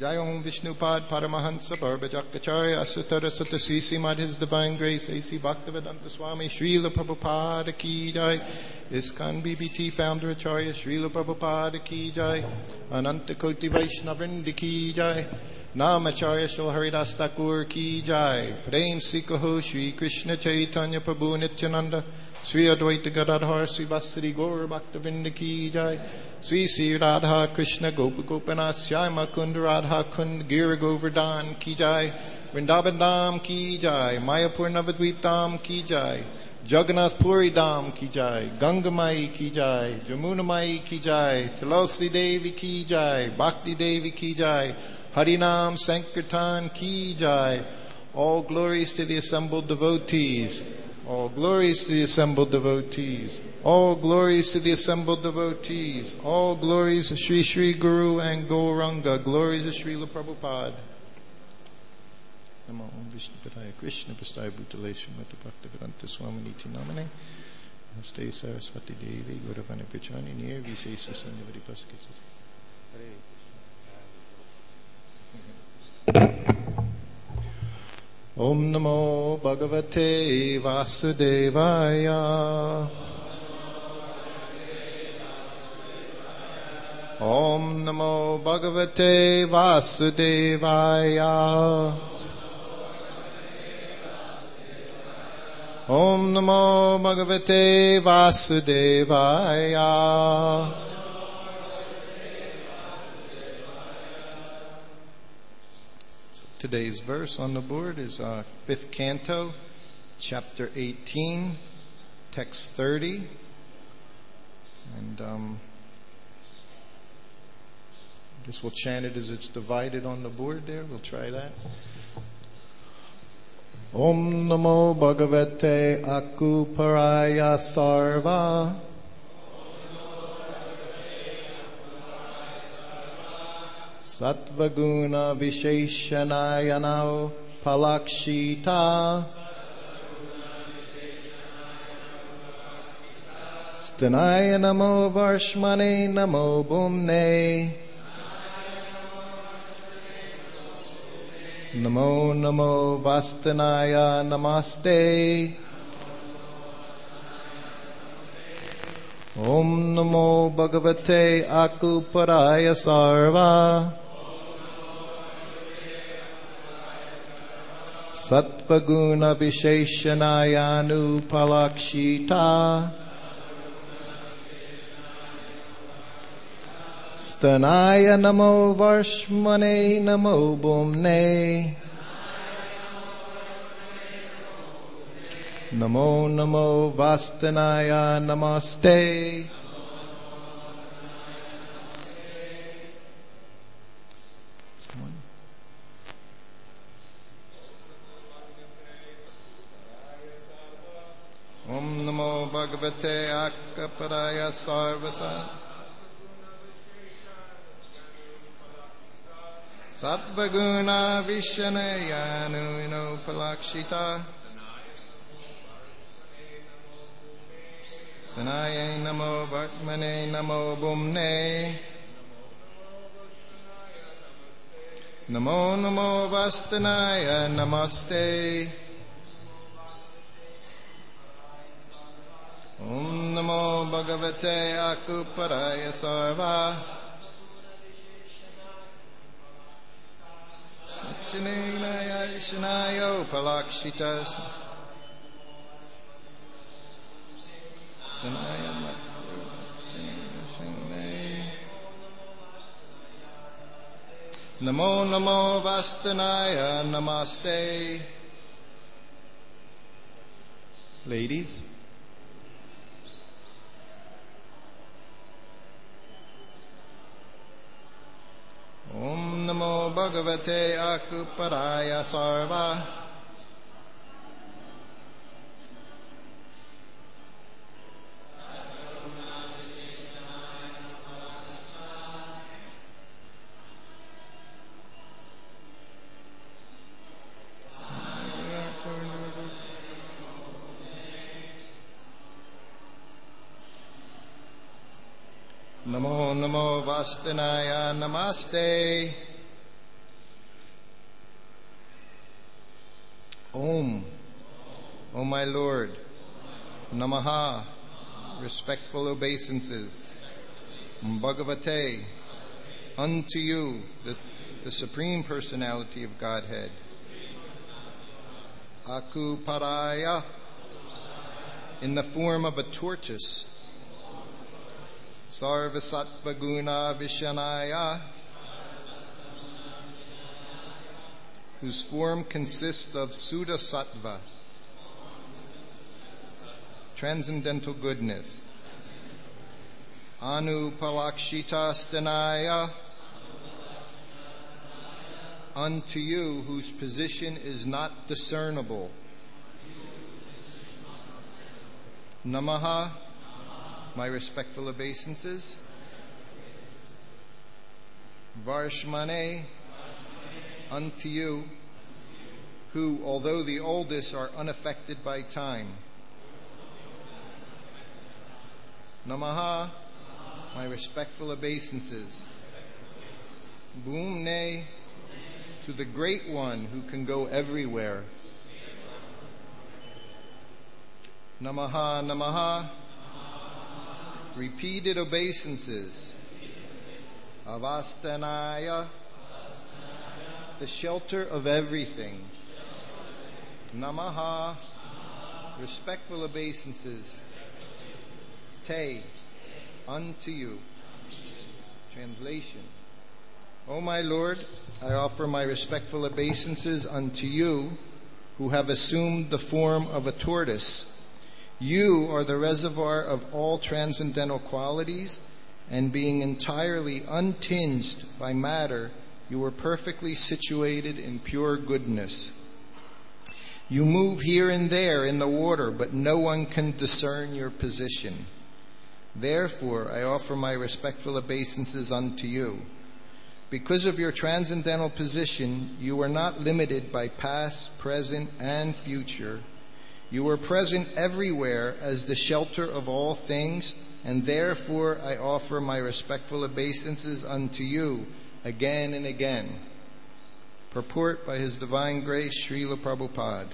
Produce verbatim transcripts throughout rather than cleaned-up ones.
Jai Om Vishnupad Paramahansa Barbhajakacharya Asutara Satasisi Mad His Divine Grace A C Bhaktivedanta Swami Srila Prabhupada Ki Jai ISKCON B B T Founder Acharya Srila Prabhupada Ki Jai Ananta Koti Vaishnavrinda Ki Jai Namacharya Shri Haridas Thakur Ki Jai Prem Sikaho Shri Krishna Chaitanya Prabhu Nityananda Sri Advaita Gadadhar Sri Vasari Gaur Bhaktavinda Ki Jai Sri Sri Radha Krishna Gopa Gopanath Shyama Kunda Radha Kund Gira Govardhan Ki Jai Vrindavan Dham Ki Jai Mayapur Navadvip Dham Ki Jai Jagannath Puri Dham Ki Jai Ganga Mai Ki Jai Jamuna Mai Ki Jai Tulsi Devi Ki Jai Bhakti Devi Ki Jai Harinam Sankirtan Ki Jai. All glories to the assembled devotees. All glories to the assembled devotees. All glories to the assembled devotees. All glories to Sri Sri Guru and Gauranga. Glories to Srila Prabhupada. Namo Om Vishnu Padaya Krishna Prasthaya Bhutale Srimati Bhaktivedanta Swami Niti Namane Namaste Saraswati Devi Gauravani Pachani Nir Vishesha Sanyavadi Paskita. Om Namo Bhagavate Vasudevaya. Om Namo Bhagavate Vasudevaya. Om Namo Bhagavate Vasudevaya. Today's verse on the board is uh, fifth canto, chapter eighteen, text thirty. And um, I guess we'll chant it as it's divided on the board there. We'll try that. Om Namo Bhagavate Akuparaya Sarva. Sattvaguna Visheshanayana Palakshita Stanaya Namo Varshmane Namo Bhumne Namo Namo Vastanaya Namaste Om Namo Bhagavate Akuparaya Sarva Sattvaguna Visheshanayanu Palakshita Stanaya Namo Varshmane Namo Bhumne Namo Namo Vastanaya Namaste. Om Namo Bhagavate Akaparaya Sarvasa Sattvaguna Vishanayanu Ino Palakshita Sanaya Namo Vartmane Namo Bhumne Namo Namo Vastanaya Namaste. Om Namo Bhagavate Akuparaya Sarva Shinaya Shinayo Palakshitas Namo Namo Vastanaya Namaste. Ladies, Om Namo Bhagavate Akuparaya Sarva Namo Namo Vastanaya Namaste. Om. O my Lord. Namaha. Respectful obeisances. Bhagavate. Unto you, the, the Supreme Personality of Godhead. Aku Paraya. In the form of a tortoise. Sarvasattva Guna Vishanaya. Whose form consists of Suddha Sattva, transcendental goodness. Anupalakshitastanaya. Unto you whose position is not discernible. Namaha, my respectful obeisances. Varshmane, unto you, who, although the oldest, are unaffected by time. Namaha, my respectful obeisances. Bhumne, to the Great One who can go everywhere. Namaha, Namaha, repeated obeisances. Avastanaya, the shelter of everything. Namaha, respectful obeisances. Te, unto you. Translation. O my Lord, I offer my respectful obeisances unto you, who have assumed the form of a tortoise. You are the reservoir of all transcendental qualities, and being entirely untinged by matter, you are perfectly situated in pure goodness. You move here and there in the water, but no one can discern your position. Therefore, I offer my respectful obeisances unto you. Because of your transcendental position, you are not limited by past, present, and future. You are present everywhere as the shelter of all things, and therefore I offer my respectful obeisances unto you again and again. Purport by His Divine Grace, Srila Prabhupada.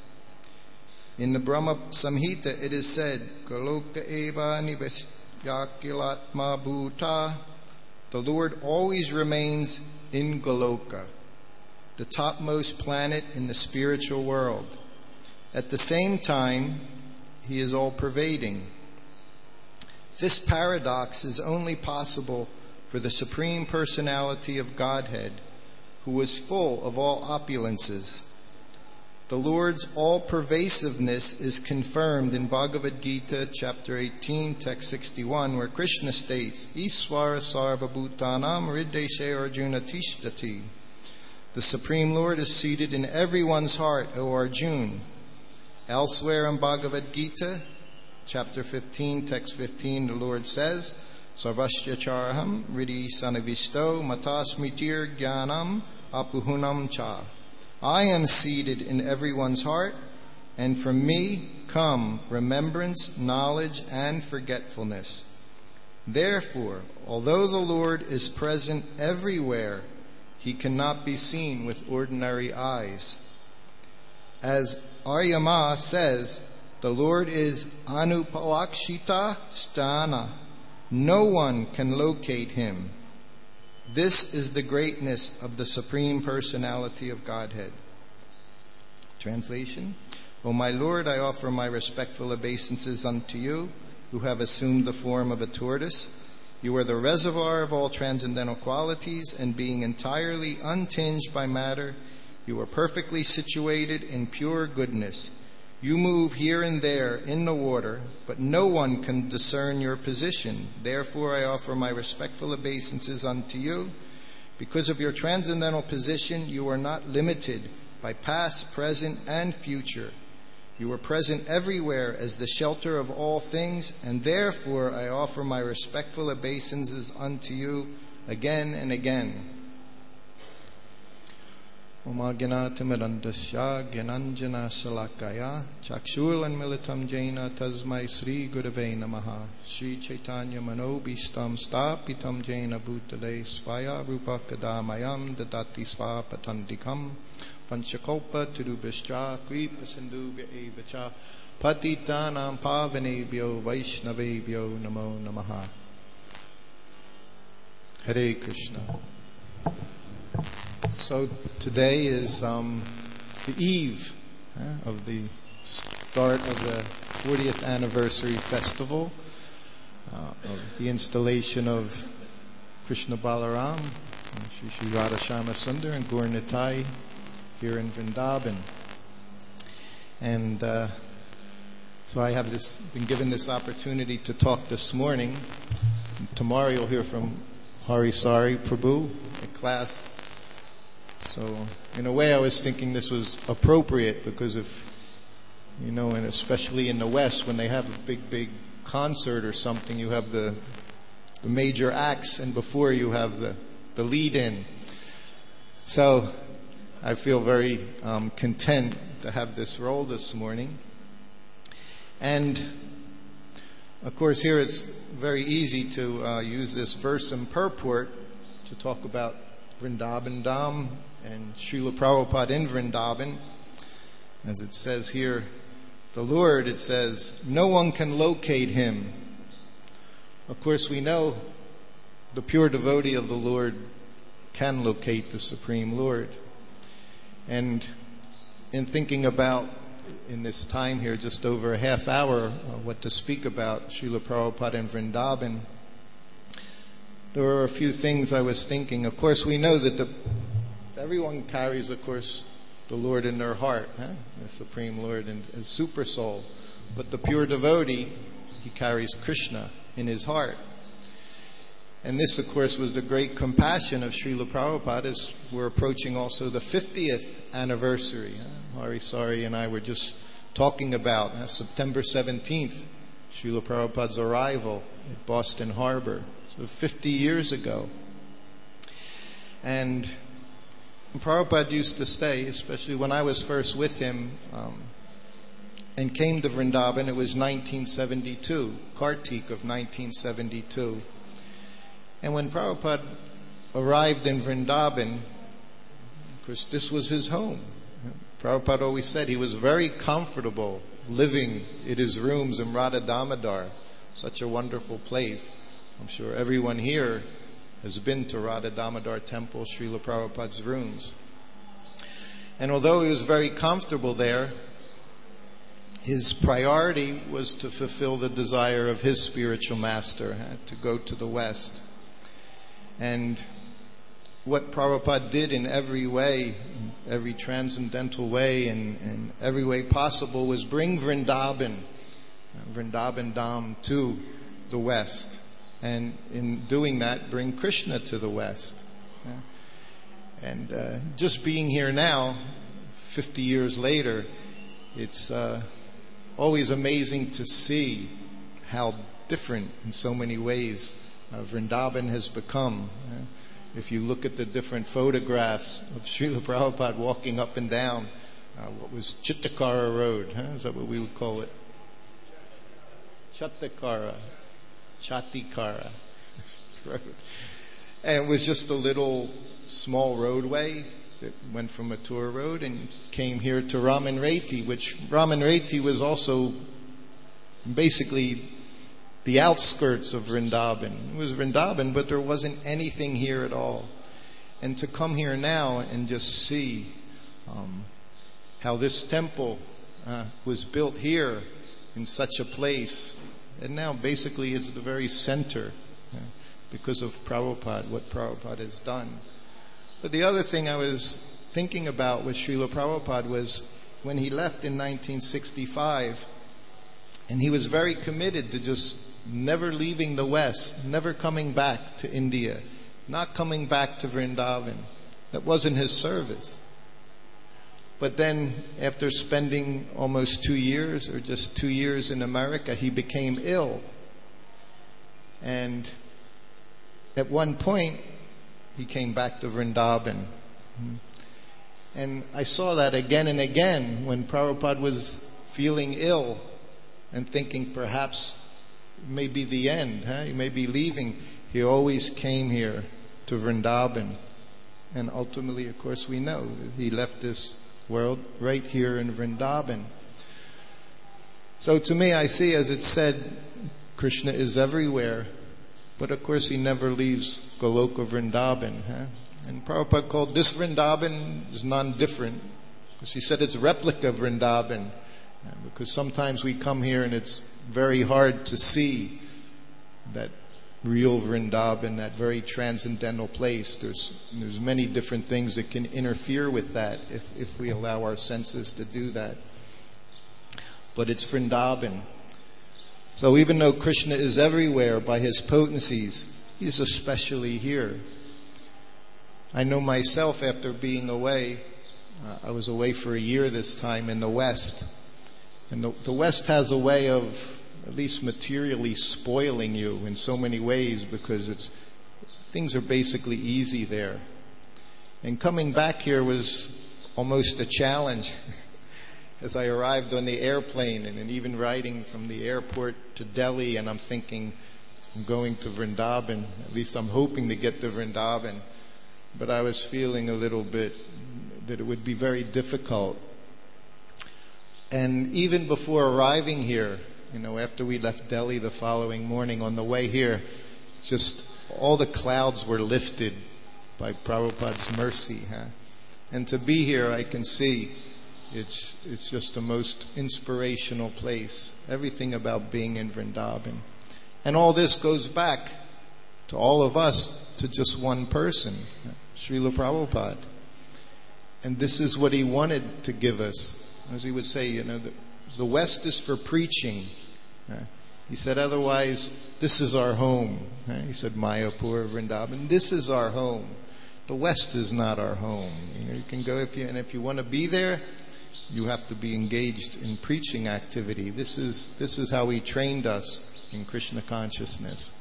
In the Brahma Samhita it is said, Goloka eva nivesyakilatma bhuta. The Lord always remains in Goloka, the topmost planet in the spiritual world. At the same time, He is all-pervading. This paradox is only possible for the Supreme Personality of Godhead, who is full of all opulences. The Lord's all-pervasiveness is confirmed in Bhagavad Gita, chapter eighteen, text sixty-one, where Krishna states, Isvara sarva bhutanam hrideshe Arjuna tishtati. The Supreme Lord is seated in everyone's heart, O Arjuna. Elsewhere in Bhagavad Gita, chapter fifteen, text fifteen, the Lord says, Sarvasya charaham hridhi sanavisto matasmitir jnanam apuhunam cha. I am seated in everyone's heart, and from me come remembrance, knowledge, and forgetfulness. Therefore, although the Lord is present everywhere, He cannot be seen with ordinary eyes. As Aryama says, the Lord is Anupalakshita Sthana. No one can locate Him. This is the greatness of the Supreme Personality of Godhead. Translation. O my Lord, I offer my respectful obeisances unto you, who have assumed the form of a tortoise. You are the reservoir of all transcendental qualities, and being entirely untinged by matter, you are perfectly situated in pure goodness. You move here and there in the water, but no one can discern your position. Therefore, I offer my respectful obeisances unto you. Because of your transcendental position, you are not limited by past, present, and future. You are present everywhere as the shelter of all things, and therefore I offer my respectful obeisances unto you again and again. Oma Gyanatimirandasya Gyananjana Salakaya Chakshurlan Militam Jaina Tasmai Sri Gurave Namaha Sri Chaitanya Manobhistam Stapitam Jaina Bhutale Svaya Rupa Kadamayam Dadati Svapatandikam panchakopa turubhishcha kripa sindhubhya eva cha patitanam pavanebhyo vaishnavebhyo namo namaha. Hare Krishna. So today is um, the eve uh, of the start of the fortieth anniversary festival uh, of the installation of Krishna Balaram, and Shri Shri Radha Shama Sundar and Gaur Nitai here in Vrindavan. And uh, so I have this been given this opportunity to talk this morning. And tomorrow you'll hear from Hari Sari Prabhu at class. So in a way I was thinking this was appropriate because if, you know, and especially in the West when they have a big, big concert or something, you have the the major acts and before you have the, the lead-in. So I feel very um, content to have this role this morning. And of course here it's very easy to uh, use this verse and purport to talk about Vrindavan Dham and Srila Prabhupada in Vrindavan. As it says here, the Lord, it says, no one can locate him. Of course we know the pure devotee of the Lord can locate the Supreme Lord. And in thinking about, in this time here, just over a half hour, uh, what to speak about Srila Prabhupada in Vrindavan, there were a few things I was thinking. Of course, we know that the, everyone carries, of course, the Lord in their heart, huh? The Supreme Lord and as super soul. But the pure devotee, he carries Krishna in his heart. And this, of course, was the great compassion of Srila Prabhupada as we're approaching also the fiftieth anniversary. Huh? Hari Sari and I were just talking about uh, September seventeenth, Srila Prabhupada's arrival at Boston Harbor. So fifty years ago. And Prabhupada used to say, especially when I was first with him um, and came to Vrindavan, it was nineteen seventy-two, Kartik of nineteen seventy-two. And when Prabhupada arrived in Vrindavan, of course this was his home. Prabhupada always said he was very comfortable living in his rooms in Radha Damodar, such a wonderful place. I'm sure everyone here has been to Radha Damodar Temple, Srila Prabhupada's rooms. And although he was very comfortable there, his priority was to fulfill the desire of his spiritual master, to go to the West. And what Prabhupada did in every way, every transcendental way, and, and every way possible was bring Vrindavan, Vrindavan Dham to the West. And in doing that, bring Krishna to the West. And uh, just being here now, fifty years later, it's uh, always amazing to see how different in so many ways uh, Vrindavan has become. If you look at the different photographs of Srila Prabhupada walking up and down uh, what was Chittakara Road, huh? Is that what we would call it? Chattakara. Chatikara Road. And it was just a little small roadway that went from a tour road and came here to Raman Reti, which Raman Reti was also basically the outskirts of Vrindavan. It was Vrindavan, but there wasn't anything here at all. And to come here now and just see um, how this temple uh, was built here in such a place, and now basically it's the very center uh, because of Prabhupada, what Prabhupada has done. But the other thing I was thinking about with Srila Prabhupada was when he left in nineteen sixty-five, and he was very committed to just never leaving the West, never coming back to India, not coming back to Vrindavan. That wasn't his service. But then after spending almost two years or just two years in America, he became ill. And at one point, he came back to Vrindavan. And I saw that again and again when Prabhupada was feeling ill and thinking perhaps it may be the end, huh? He may be leaving. He always came here to Vrindavan. And ultimately, of course, we know he left this world, right here in Vrindavan. So to me, I see, as it's said, Krishna is everywhere, but of course he never leaves Goloka Vrindavan. Huh? And Prabhupada called this Vrindavan is non-different, because he said it's replica Vrindavan, uh, because sometimes we come here and it's very hard to see that real Vrindavan, that very transcendental place. There's there's many different things that can interfere with that if, if we allow our senses to do that. But it's Vrindavan. So even though Krishna is everywhere by his potencies, he's especially here. I know myself, after being away, uh, I was away for a year this time in the West. And the, the West has a way of at least materially spoiling you in so many ways, because it's things are basically easy there. And coming back here was almost a challenge. As I arrived on the airplane, and, and even riding from the airport to Delhi, and I'm thinking, I'm going to Vrindavan. At least I'm hoping to get to Vrindavan. But I was feeling a little bit that it would be very difficult. And even before arriving here, you know, after we left Delhi the following morning, on the way here, just all the clouds were lifted by Prabhupada's mercy. Huh? And to be here, I can see it's it's just the most inspirational place. Everything about being in Vrindavan. And all this goes back to all of us, to just one person, Srila Prabhupada. And this is what he wanted to give us. As he would say, you know, the, the West is for preaching. Uh, he said, otherwise, this is our home. Uh, he said, Mayapur, Vrindavan, this is our home. The West is not our home. You know, you can go if you, and if you want to be there, you have to be engaged in preaching activity. This is this is how he trained us in Krishna consciousness.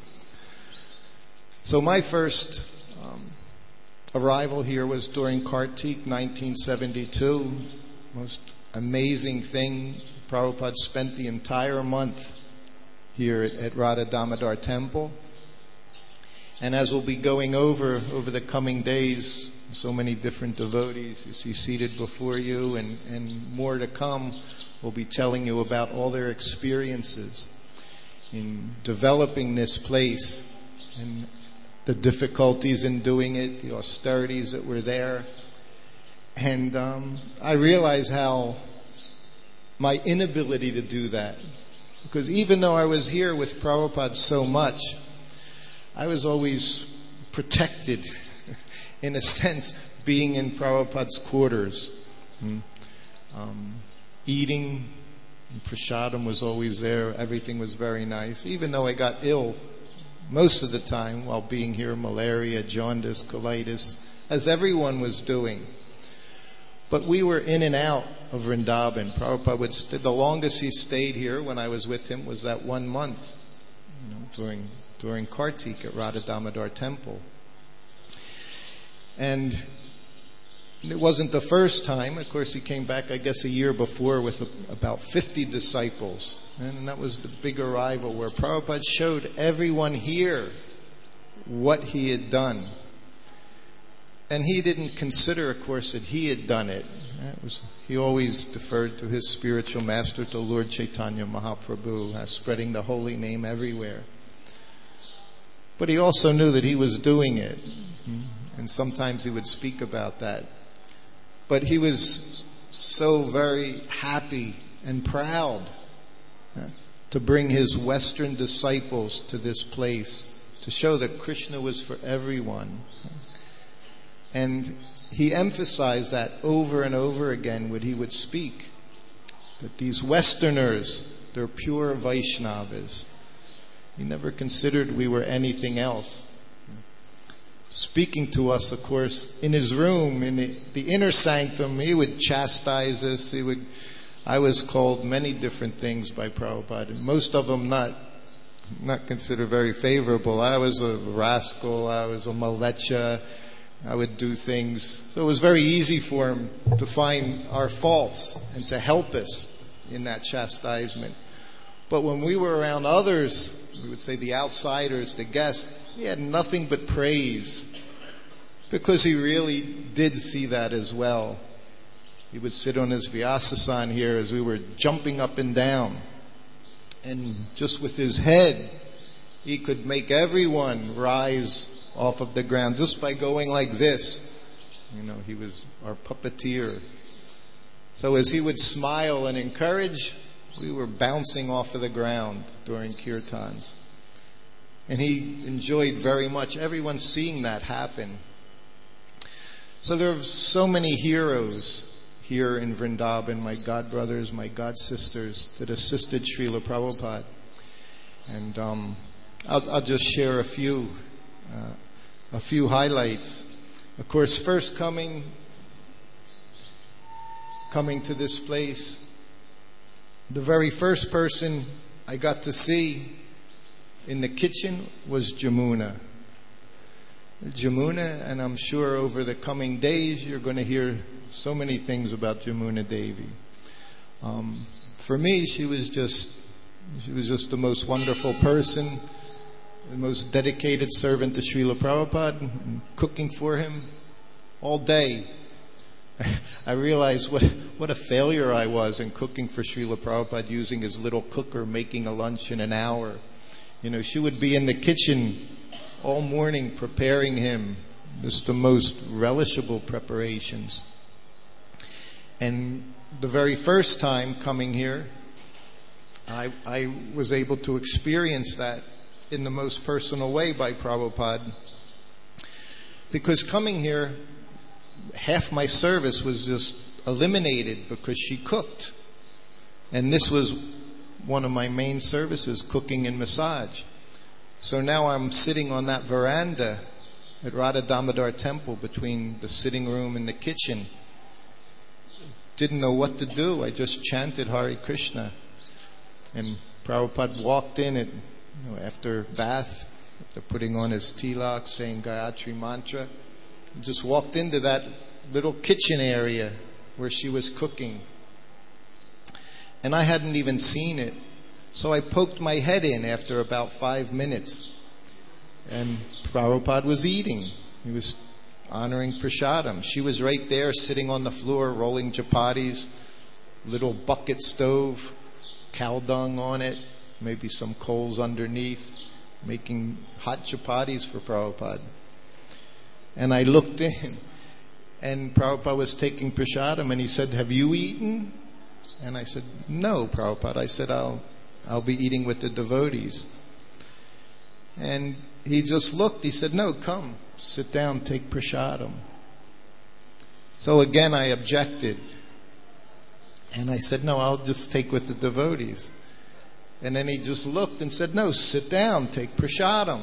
So my first um, arrival here was during Kartik, nineteen seventy-two. Most amazing thing. Prabhupada spent the entire month here at, at Radha Damodar Temple. And as we'll be going over over the coming days, so many different devotees you see seated before you, and, and more to come will be telling you about all their experiences in developing this place, and the difficulties in doing it, the austerities that were there. And um, I realize how my inability to do that, because even though I was here with Prabhupada so much, I was always protected, in a sense, being in Prabhupada's quarters. Um, eating, prasadam was always there, everything was very nice, even though I got ill most of the time while being here, malaria, jaundice, colitis, as everyone was doing. But we were in and out of Vrindavan. Prabhupada would st- the longest he stayed here when I was with him was that one month, you know, during during Kartik at Radha Damodar Temple. And it wasn't the first time. Of course, he came back, I guess, a year before with a, about fifty disciples. And that was the big arrival where Prabhupada showed everyone here what he had done. And he didn't consider, of course, that he had done it. It was, he always deferred to his spiritual master, to Lord Chaitanya Mahaprabhu, uh, spreading the holy name everywhere. But he also knew that he was doing it. And sometimes he would speak about that. But he was so very happy and proud uh, to bring his Western disciples to this place, to show that Krishna was for everyone. And he emphasized that over and over again when he would speak, that these Westerners, they're pure Vaishnavas. He never considered we were anything else. Speaking to us, of course, in his room, in the, the inner sanctum, he would chastise us. He would. I was called many different things by Prabhupada, and most of them not not considered very favorable. I was a rascal. I was a malecha. I would do things. So it was very easy for him to find our faults and to help us in that chastisement. But when we were around others, we would say the outsiders, the guests, he had nothing but praise, because he really did see that as well. He would sit on his Vyasasan here as we were jumping up and down. And just with his head, he could make everyone rise off of the ground just by going like this. You know, he was our puppeteer. So as he would smile and encourage, we were bouncing off of the ground during kirtans. And he enjoyed very much everyone seeing that happen. So there are so many heroes here in Vrindavan, my godbrothers, my godsisters, that assisted Srila Prabhupada. And um, I'll, I'll just share a few, uh, a few highlights. Of course, first coming, coming to this place, the very first person I got to see in the kitchen was Jamuna. Jamuna, and I'm sure over the coming days you're going to hear so many things about Jamuna Devi. Um, for me, she was just she was just the most wonderful person, the most dedicated servant to Srila Prabhupada, cooking for him all day. I realized what what a failure I was in cooking for Srila Prabhupada, using his little cooker, making a lunch in an hour. You know, she would be in the kitchen all morning preparing him just the most relishable preparations. And the very first time coming here, I, I was able to experience that in the most personal way by Prabhupada. Because coming here, half my service was just eliminated because she cooked. And this was one of my main services, cooking and massage. So now I'm sitting on that veranda at Radha Damodar Temple between the sitting room and the kitchen. Didn't know what to do. I just chanted Hare Krishna. And Prabhupada walked in at, you know, after bath, after putting on his tilak, saying Gayatri mantra. He just walked into that little kitchen area where she was cooking. And I hadn't even seen it. So I poked my head in after about five minutes. And Prabhupada was eating. He was honoring prasadam. She was right there sitting on the floor rolling chapatis, little bucket stove, cow dung on it, maybe some coals underneath, making hot chapatis for Prabhupada. And I looked in, and Prabhupada was taking prasadam, and he said, "Have you eaten?" And I said, "No, Prabhupada." I said, I'll I'll be eating with the devotees. And he just looked. He said, "No, come, sit down, take prasadam." So again, I objected. And I said, "No, I'll just take with the devotees." And then he just looked and said, "No, sit down, take prasadam."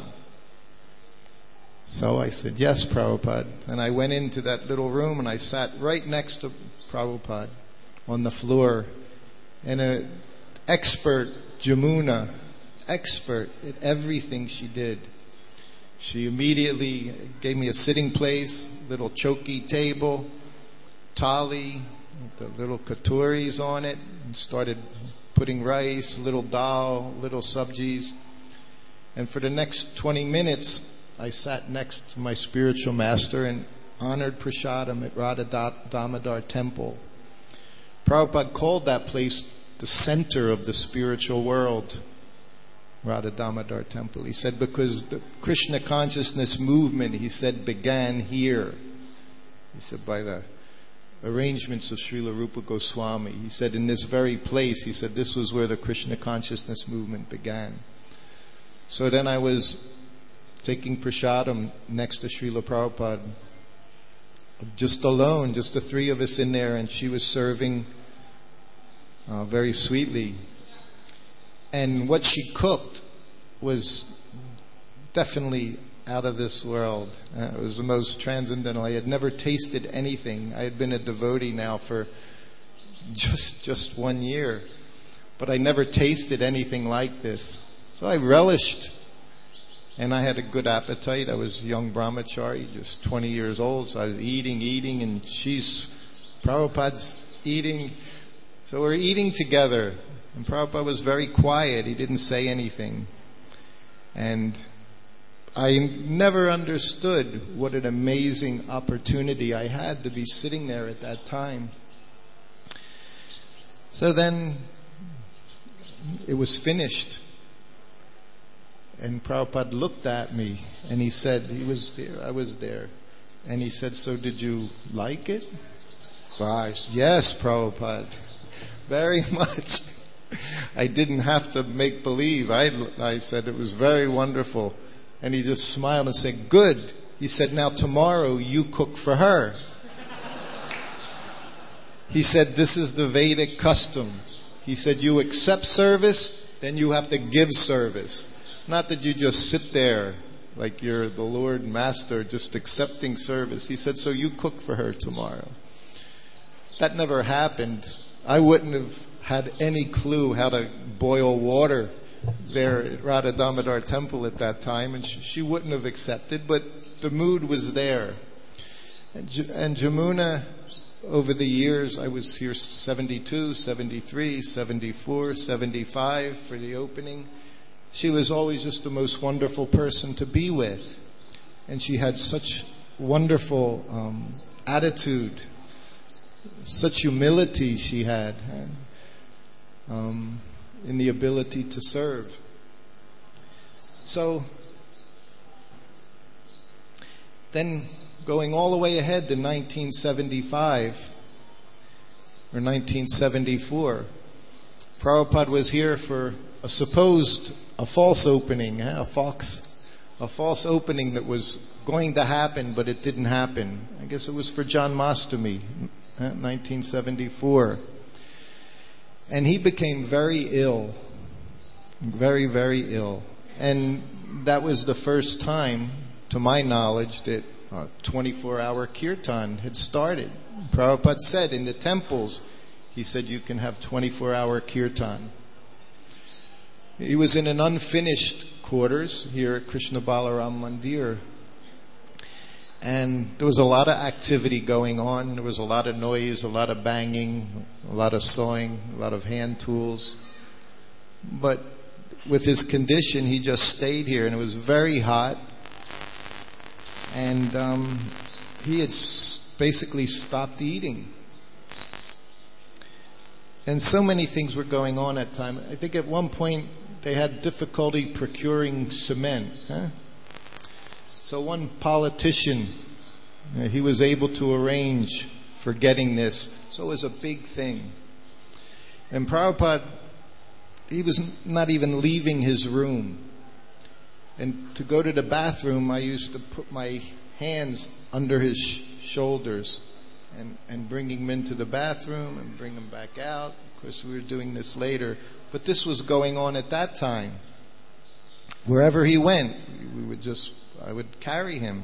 So I said, "Yes, Prabhupada." And I went into that little room and I sat right next to Prabhupada on the floor. And an expert, Jamuna, expert at everything she did. She immediately gave me a sitting place, little choki table, thali, the little katuris on it, and started putting rice, little dal, little sabjis. And for the next twenty minutes, I sat next to my spiritual master and honored prasadam at Radha Damodar Temple. Prabhupada called that place the center of the spiritual world, Radha Damodar Temple. He said because the Krishna consciousness movement, he said, began here. He said by the arrangements of Srila Rupa Goswami. He said in this very place, he said this was where the Krishna consciousness movement began. So then I was taking prasadam next to Srila Prabhupada, just alone, just the three of us in there, and she was serving uh, very sweetly. And what she cooked was definitely out of this world. Uh, it was the most transcendental. I had never tasted anything. I had been a devotee now for just just one year, but I never tasted anything like this. So I relished, and I had a good appetite. I was a young brahmachari, just twenty years old, so I was eating, eating, and she's, Prabhupada's eating. So we're eating together, and Prabhupada was very quiet. He didn't say anything. And I never understood what an amazing opportunity I had to be sitting there at that time. So then it was finished. And Prabhupada looked at me and he said, he was there, I was there. And he said, so did you like it? Well, I said, yes, Prabhupada, very much. I didn't have to make believe. I, I said it was very wonderful. And he just smiled and said, good. He said, now tomorrow you cook for her. He said, this is the Vedic custom. He said, you accept service, then you have to give service. Not that you just sit there like you're the Lord and Master just accepting service. He said, so you cook for her tomorrow. That never happened. I wouldn't have had any clue how to boil water there at Radha Damodar temple at that time, and she, she wouldn't have accepted, but the mood was there. And, and Jamuna, over the years, I was here seventy-two, seventy-three, seventy-four, seventy-five for the opening. She was always just the most wonderful person to be with. And she had such wonderful um, attitude, such humility she had um, in the ability to serve. So, then going all the way ahead to nineteen seventy-five or nineteen seventy-four, Prabhupada was here for a supposed, a false opening, a false, a false opening that was going to happen, but it didn't happen. I guess it was for Janmashtami, nineteen seventy-four. And he became very ill, very, very ill. And that was the first time, to my knowledge, that a twenty-four hour kirtan had started. Prabhupada said in the temples, he said you can have twenty-four hour kirtan. He was in an unfinished quarters here at Krishna Balaram Mandir. And there was a lot of activity going on. There was a lot of noise, a lot of banging, a lot of sawing, a lot of hand tools. But with his condition, he just stayed here, and it was very hot. And um, he had s- basically stopped eating. And so many things were going on at the time. I think at one point they had difficulty procuring cement. Huh? So one politician, uh, he was able to arrange for getting this. So it was a big thing. And Prabhupada, he was not even leaving his room. And to go to the bathroom, I used to put my hands under his sh- shoulders and, and bring him into the bathroom and bring him back out. Of course, we were doing this later. But this was going on at that time. Wherever he went, we would just, I would carry him.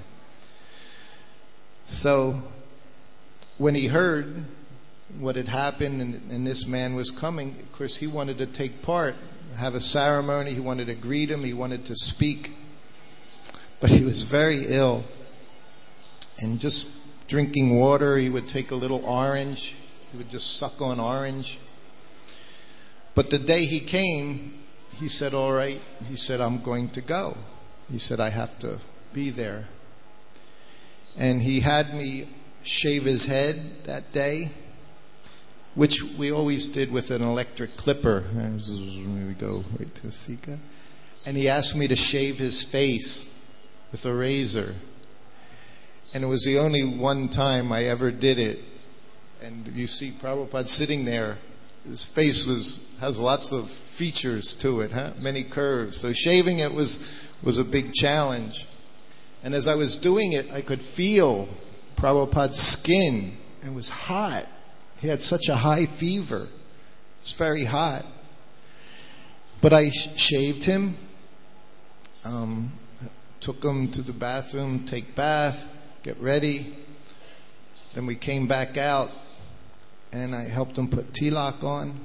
So when he heard what had happened and, and this man was coming, of course, he wanted to take part, have a ceremony. He wanted to greet him. He wanted to speak. But he was very ill. And just drinking water, he would take a little orange. He would just suck on orange. But the day he came, he said, all right. He said, I'm going to go. He said, I have to be there. And he had me shave his head that day, which we always did with an electric clipper. Here we go, right to Sika. And he asked me to shave his face with a razor. And it was the only one time I ever did it. And you see Prabhupada sitting there. His face was has lots of features to it, huh? Many curves. So shaving it was was a big challenge. And as I was doing it, I could feel Prabhupada's skin. It was hot. He had such a high fever. It was very hot. But I sh- shaved him, um, took him to the bathroom, take bath, get ready. Then we came back out, and I helped him put tilak on.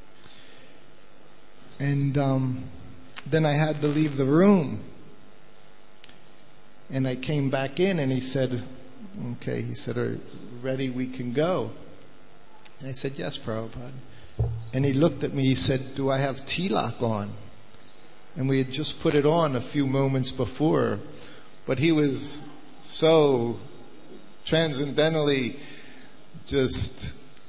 And um, then I had to leave the room. And I came back in, and he said, okay, he said, are you ready? We can go. And I said, yes, Prabhupada. And he looked at me, he said, do I have tilak on? And we had just put it on a few moments before. But he was so transcendentally just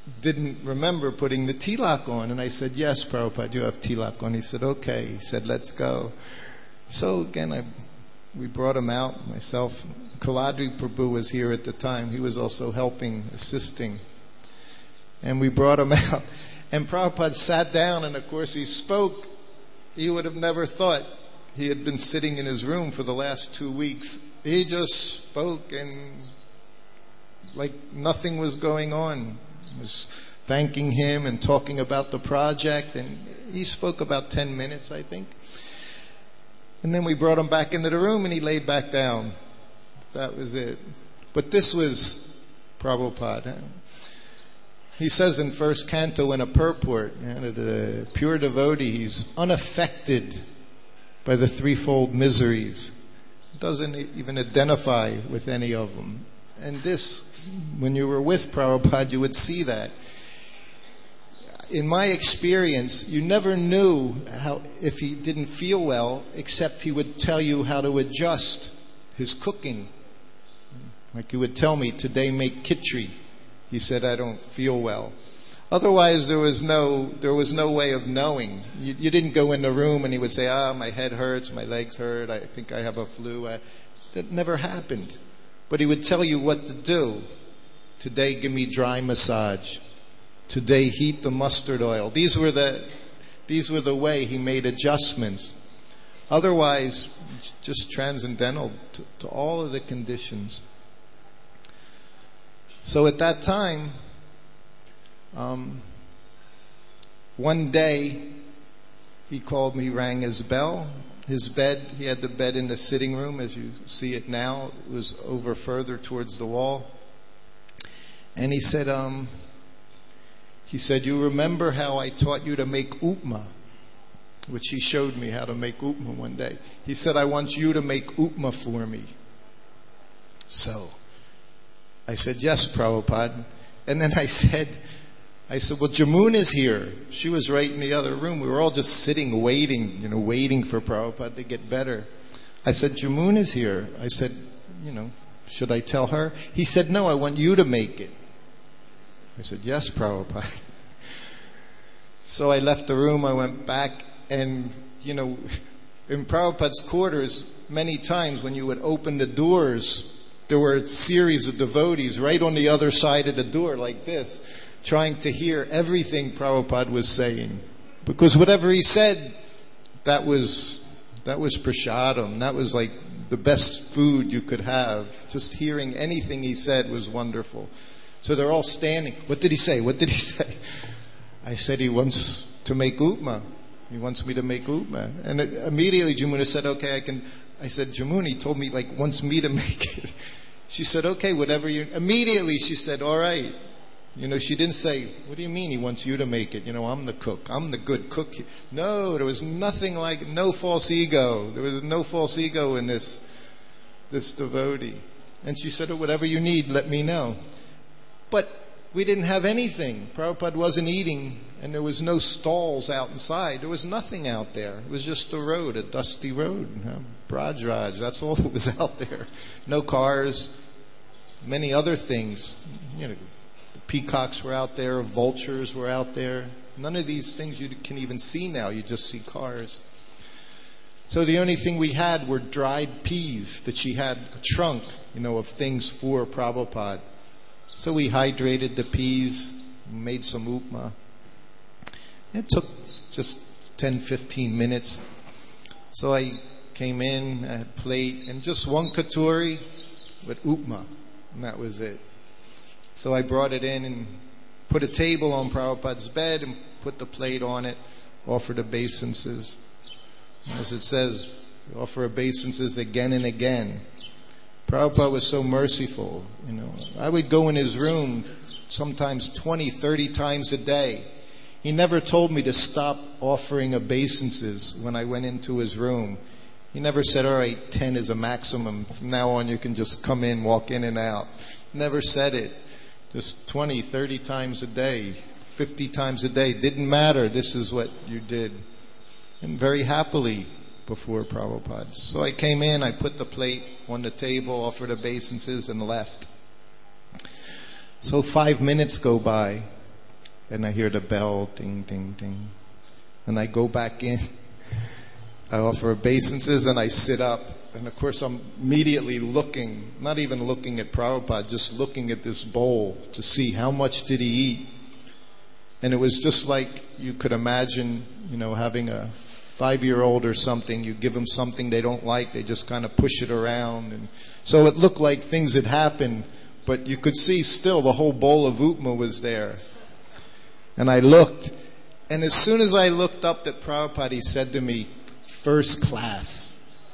didn't remember putting the tilak on. And I said, yes, Prabhupada, you have tilak on. He said, okay. He said, let's go. So again, I, we brought him out, myself. Kaladri Prabhu was here at the time. He was also helping, assisting. And we brought him out. And Prabhupada sat down, and of course he spoke. You would have never thought he had been sitting in his room for the last two weeks. He just spoke, and like nothing was going on. He was thanking him and talking about the project, and he spoke about ten minutes, I think. And then we brought him back into the room, and he laid back down. That was it. But this was Prabhupada. He says in first canto in a purport, you know, the pure devotee, he's unaffected by the threefold miseries. Doesn't even identify with any of them. And this, when you were with Prabhupada, you would see that. In my experience, you never knew how, if he didn't feel well, except he would tell you how to adjust his cooking. Like he would tell me, today make khichdi. He said, I don't feel well. Otherwise, there was no there was no way of knowing. You, you didn't go in the room and he would say, ah, my head hurts, my legs hurt, I think I have a flu. I, that never happened. But he would tell you what to do. Today, give me dry massage. Today, heat the mustard oil. These were the these were the way he made adjustments. Otherwise, just transcendental to, to all of the conditions. So at that time, um, one day, he called me, rang his bell. His bed, he had the bed in the sitting room, as you see it now. It was over further towards the wall. And he said, um, he said, you remember how I taught you to make upma? Which he showed me how to make upma one day. He said, I want you to make upma for me. So I said, yes, Prabhupada. And then I said, I said, well, Jamuna is here. She was right in the other room. We were all just sitting, waiting, you know, waiting for Prabhupada to get better. I said, Jamuna is here. I said, you know, should I tell her? He said, no, I want you to make it. I said, yes, Prabhupada. So I left the room. I went back, and, you know, in Prabhupada's quarters, many times when you would open the doors, there were a series of devotees right on the other side of the door like this, trying to hear everything Prabhupada was saying. Because whatever he said, that was that was prasadam. That was like the best food you could have. Just hearing anything he said was wonderful. So they're all standing. What did he say? What did he say? I said he wants to make upma. He wants me to make upma. And immediately Jamuna said, okay, I can. I said, Jamuna, he told me, like, wants me to make it. She said, okay, whatever you... Immediately she said, all right. You know, she didn't say, what do you mean he wants you to make it? You know, I'm the cook. I'm the good cook. No, there was nothing like, no false ego. There was no false ego in this, this devotee. And she said, oh, whatever you need, let me know. But we didn't have anything. Prabhupada wasn't eating, and there was no stalls out inside. There was nothing out there. It was just a road, a dusty road. You know, Braj-Raj, that's all that was out there. No cars, many other things. You know, the peacocks were out there, vultures were out there. None of these things you can even see now. You just see cars. So the only thing we had were dried peas that she had a trunk, you know, of things for Prabhupada. So we hydrated the peas, made some upma. It took just ten, fifteen minutes. So I came in, I had a plate, and just one katuri with upma, and that was it. So I brought it in and put a table on Prabhupada's bed and put the plate on it, offered obeisances. As it says, offer obeisances again and again. Prabhupada was so merciful, you know. I would go in his room sometimes twenty, thirty times a day. He never told me to stop offering obeisances when I went into his room. He never said, all right, ten is a maximum. From now on you can just come in, walk in and out. Never said it. Just twenty, thirty times a day, fifty times a day. Didn't matter. This is what you did. And very happily before Prabhupada. So I came in, I put the plate on the table, offered obeisances, and left. So five minutes go by. and I hear the bell, ding, ding, ding. And I go back in. I offer obeisances and I sit up. And of course I'm immediately looking, not even looking at Prabhupada, just looking at this bowl to see how much did he eat. And it was just like you could imagine, you know, having a five-year-old or something. You give them something they don't like, they just kind of push it around. And so it looked like things had happened, but you could see still the whole bowl of upma was there. And I looked, and as soon as I looked up at Prabhupada, he said to me, "First class."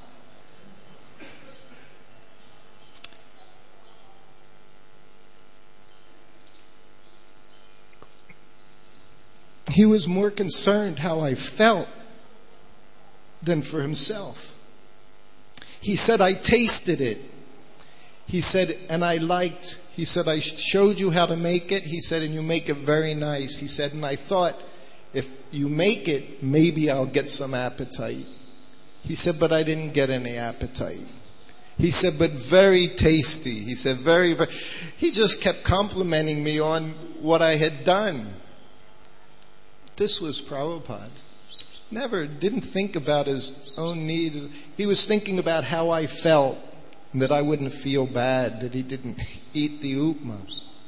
He was more concerned how I felt than for himself. He said, "I tasted it." He said, "And I liked." He said, "I showed you how to make it." He said, "And you make it very nice." He said, "And I thought, if you make it, maybe I'll get some appetite." He said, "But I didn't get any appetite." He said, "But very tasty." He said, very, very. He just kept complimenting me on what I had done. This was Prabhupada. Never, didn't think about his own need. He was thinking about how I felt, and that I wouldn't feel bad that he didn't eat the upma.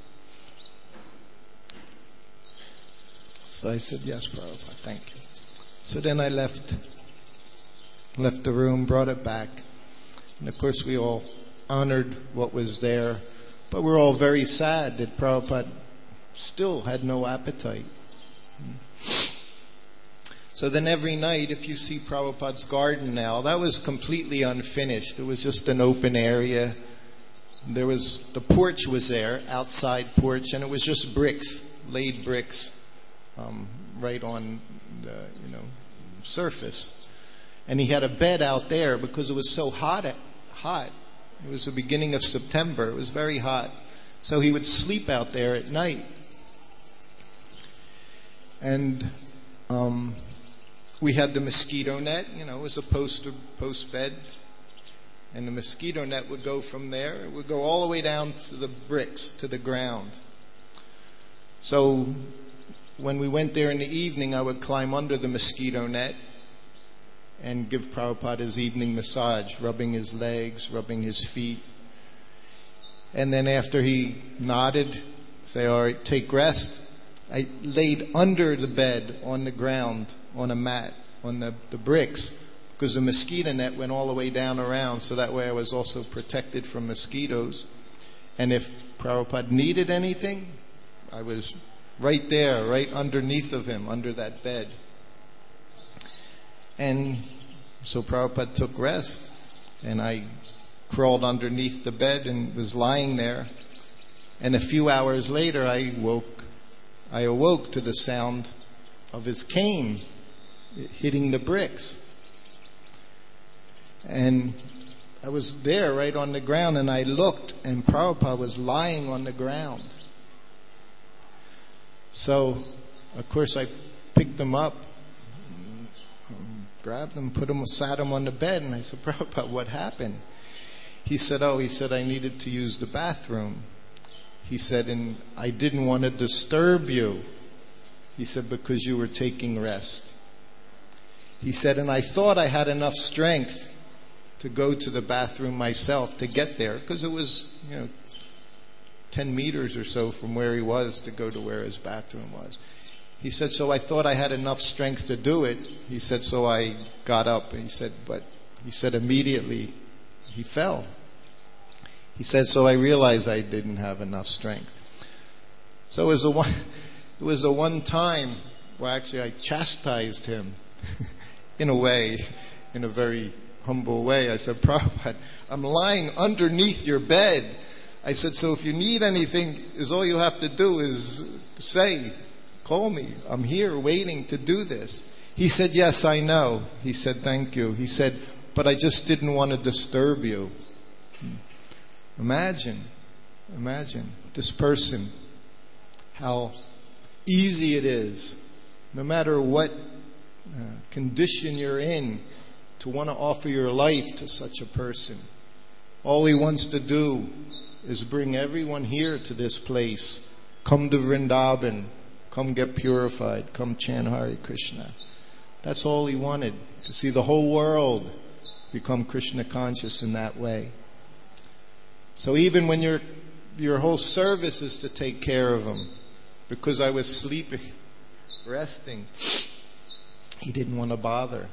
So I said, "Yes, Prabhupada, thank you." So then I left, left the room, brought it back. And of course we all honored what was there, but we're all very sad that Prabhupada still had no appetite. So then every night, if you see Prabhupada's garden now, that was completely unfinished. It was just an open area. There was, the porch was there, outside porch, and it was just bricks, laid bricks, um, right on the, you know, surface. And he had a bed out there because it was so hot, hot. It was the beginning of September. It was very hot. So he would sleep out there at night. And, um, we had the mosquito net, you know, it was a post, post bed. And the mosquito net would go from there. It would go all the way down to the bricks, to the ground. So when we went there in the evening, I would climb under the mosquito net and give Prabhupada his evening massage, rubbing his legs, rubbing his feet. And then after he nodded, say, "All right, take rest," I laid under the bed on the ground, on a mat, on the, the bricks, because the mosquito net went all the way down around, so that way I was also protected from mosquitoes. And if Prabhupada needed anything, I was right there, right underneath of him, under that bed. And so Prabhupada took rest, and I crawled underneath the bed and was lying there. And a few hours later, I woke. I awoke to the sound of his cane hitting the bricks. And I was there right on the ground, and I looked, and Prabhupada was lying on the ground. So, of course, I picked him up, grabbed him, put him, sat him on the bed, and I said, "Prabhupada, what happened?" He said, "Oh, he said, I needed to use the bathroom." He said, "And I didn't want to disturb you." He said, "Because you were taking rest." He said, "And I thought I had enough strength to go to the bathroom myself to get there, because it was, you know, ten meters or so from where he was to go to where his bathroom was." He said, "So I thought I had enough strength to do it." He said, "So I got up." And he said, "But," he said, "immediately he fell." He said, "So I realized I didn't have enough strength." So it was the one, it was the one time, well, actually I chastised him in a way, in a very humble way. I said, "Prabhupada, I'm lying underneath your bed." I said, "So if you need anything, is all you have to do is say, call me. I'm here waiting to do this." He said, "Yes, I know." He said, "Thank you." He said, "But I just didn't want to disturb you." Imagine, imagine this person, how easy it is, no matter what uh, condition you're in, to want to offer your life to such a person. All he wants to do is bring everyone here to this place. Come to Vrindavan, Come get purified. Come chant Hare Krishna. That's all he wanted, to see the whole world become Krishna conscious in that way. So even when your your whole service is to take care of him, because I was sleeping, resting, he didn't want to bother.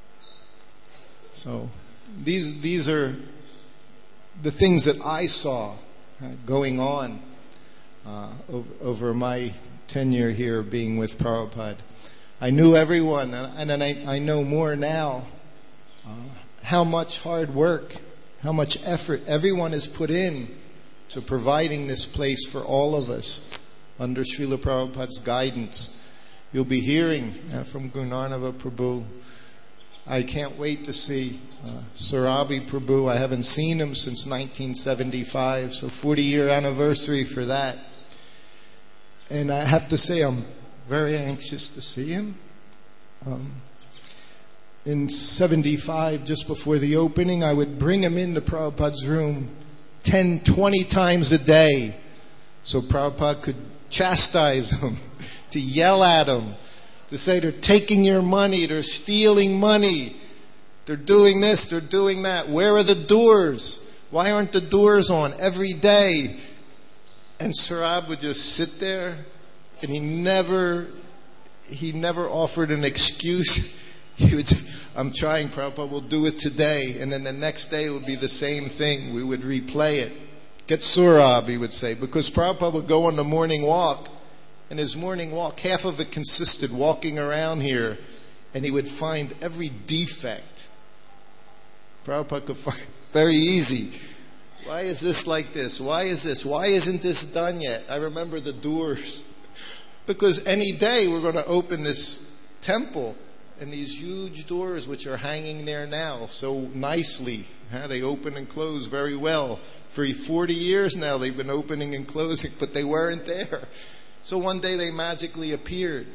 So these these are the things that I saw uh, going on uh, over, over my tenure here being with Prabhupada. I knew everyone, and, and I, I know more now, uh, how much hard work, how much effort everyone has put in to providing this place for all of us under Srila Prabhupada's guidance. You'll be hearing uh, from Guru Narnava Prabhu. I can't wait to see uh, Surabi Prabhu. I haven't seen him since nineteen seventy-five, so forty-year anniversary for that. And I have to say I'm very anxious to see him. Um, in seventy-five, just before the opening, I would bring him into Prabhupada's room ten, twenty times a day so Prabhupada could chastise him, to yell at him, to say they're taking your money, they're stealing money, they're doing this, they're doing that. Where are the doors? Why aren't the doors on every day? And Surab would just sit there, and he never, he never offered an excuse. He would say, I'm trying, Prabhupada, we'll do it today. And then the next day it would be the same thing. We would replay it. Get Surab, he would say, because Prabhupada would go on the morning walk, and his morning walk, half of it consisted walking around here, and he would find every defect. Prabhupada could find very easy. Why is this like this? Why is this? Why isn't this done yet? I remember the doors. Because any day we're going to open this temple, and these huge doors which are hanging there now so nicely. Huh? They open and close very well. For forty years now they've been opening and closing, but they weren't there. So one day they magically appeared.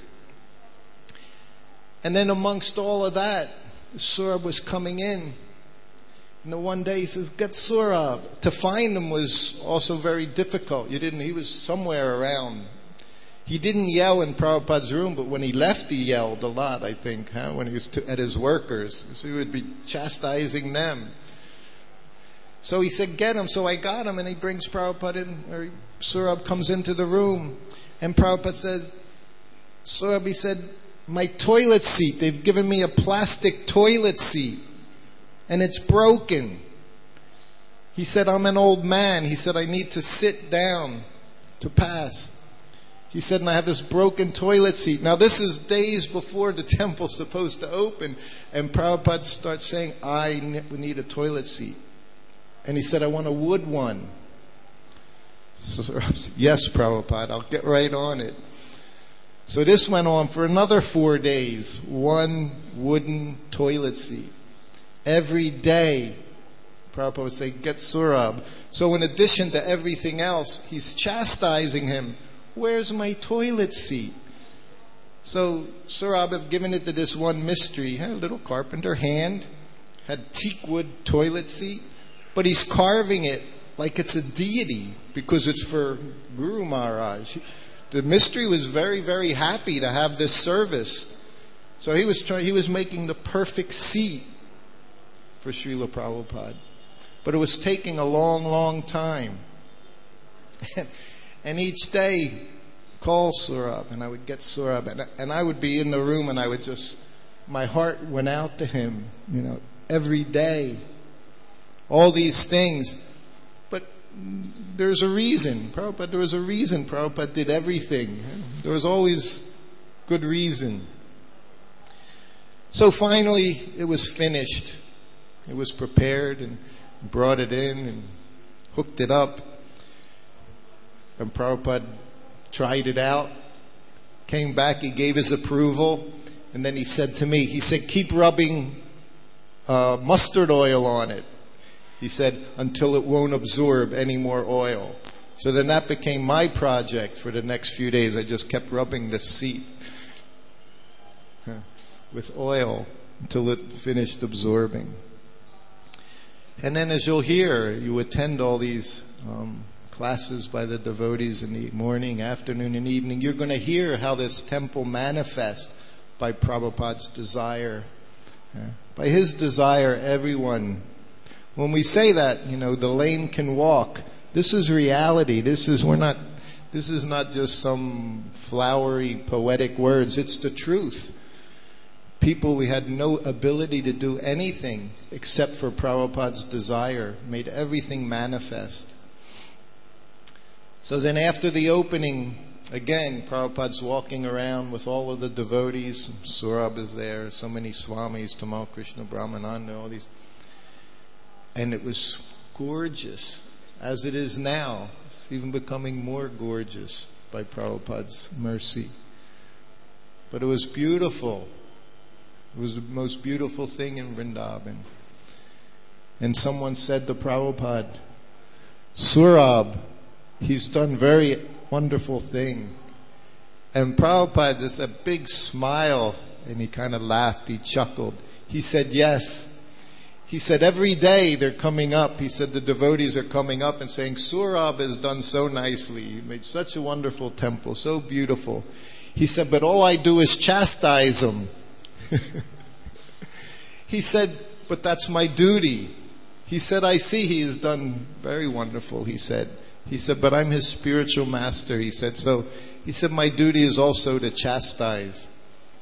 And then amongst all of that, Surab was coming in. And the one day he says, get Surab. To find him was also very difficult. You didn't, he was somewhere around. He didn't yell in Prabhupada's room, but when he left, he yelled a lot, I think, huh? When he was to, at his workers. So he would be chastising them. So he said, get him. So I got him, and he brings Prabhupada in, or Surab comes into the room. And Prabhupada says, Surab, he said, my toilet seat, they've given me a plastic toilet seat, and it's broken. He said, I'm an old man. He said, I need to sit down to pass. He said, and I have this broken toilet seat. Now this is days before the temple's supposed to open. And Prabhupada starts saying, I need a toilet seat. And he said, I want a wood one. So I said, yes, Prabhupada, I'll get right on it. So this went on for another four days. One wooden toilet seat. Every day, Prabhupada would say, get Surab. So in addition to everything else, he's chastising him. Where's my toilet seat? So Surab had given it to this one mystery. He had a little carpenter hand, had teak wood toilet seat, but he's carving it like it's a deity because it's for Guru Maharaj. The mystery was very, very happy to have this service. So he was trying, he was making the perfect seat for Srila Prabhupada. But it was taking a long, long time. And each day, call Surab, and I would get Surab, and, and I would be in the room, and I would just, my heart went out to him, you know, every day. All these things. But there's a reason. Prabhupada, there was a reason Prabhupada did everything. There was always good reason. So finally, it was finished. It was prepared, and brought it in, and hooked it up. And Prabhupada tried it out, came back, he gave his approval, and then he said to me, he said, keep rubbing uh, mustard oil on it. He said, until it won't absorb any more oil. So then that became my project for the next few days. I just kept rubbing the seat with oil until it finished absorbing. And then as you'll hear, you attend all these um, classes by the devotees in the morning, afternoon, and evening, you're going to hear how this temple manifests by Prabhupada's desire. Yeah. By his desire, everyone, when we say that, you know, the lame can walk, this is reality. This is, we're not, this is not just some flowery, poetic words. It's the truth. People, we had no ability to do anything except for Prabhupada's desire, made everything manifest. So then after the opening, again, Prabhupada's walking around with all of the devotees. Saurabh is there, so many Swamis, Tamal Krishna, Brahmananda, all these. And it was gorgeous, as it is now. It's even becoming more gorgeous by Prabhupada's mercy. But it was beautiful. It was the most beautiful thing in Vrindavan. And someone said to Prabhupada, Saurabh, he's done very wonderful thing. And Prabhupada just a big smile, and he kind of laughed, he chuckled. He said, yes. He said, every day they're coming up. He said, the devotees are coming up and saying, Saurabh has done so nicely. He made such a wonderful temple, so beautiful. He said, but all I do is chastise him. He said, but that's my duty. He said, I see he has done very wonderful, he said. He said, but I'm his spiritual master, he said. So he said, my duty is also to chastise.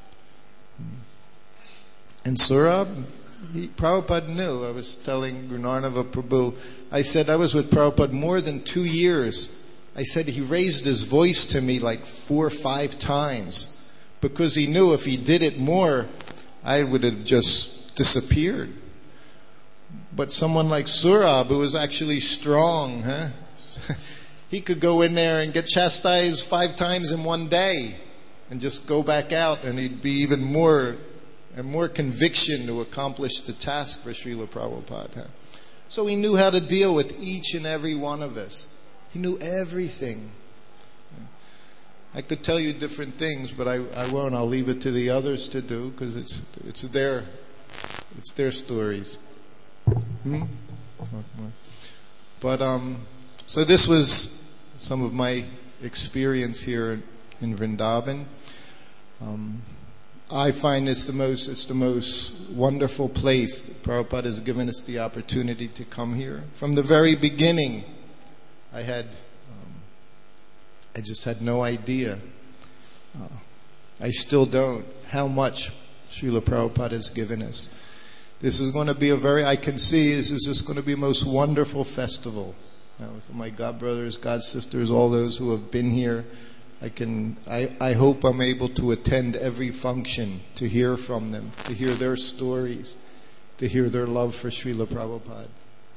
And Saurabh, he, Prabhupada knew. I was telling Gurunarnava Prabhu, I said, I was with Prabhupada more than two years. I said, he raised his voice to me like four or five times because he knew if he did it more, I would have just disappeared. But someone like Saurabh, who was actually strong, huh? He could go in there and get chastised five times in one day and just go back out, and he'd be even more and more conviction to accomplish the task for Srila Prabhupada. Huh? So he knew how to deal with each and every one of us. He knew everything. I could tell you different things, but I, I won't. I'll leave it to the others to do because it's it's their it's their stories. Hmm? But um, so this was some of my experience here in Vrindavan. Um, I find it's the most it's the most wonderful place. Prabhupada has given us the opportunity to come here. From the very beginning, I had um, I just had no idea. Uh, I still don't how much Srila Prabhupada has given us. This is going to be a very, I can see, this is just going to be a most wonderful festival. Now, with my god brothers, god sisters, all those who have been here, I can, I, I hope I'm able to attend every function, to hear from them, to hear their stories, to hear their love for Srila Prabhupada.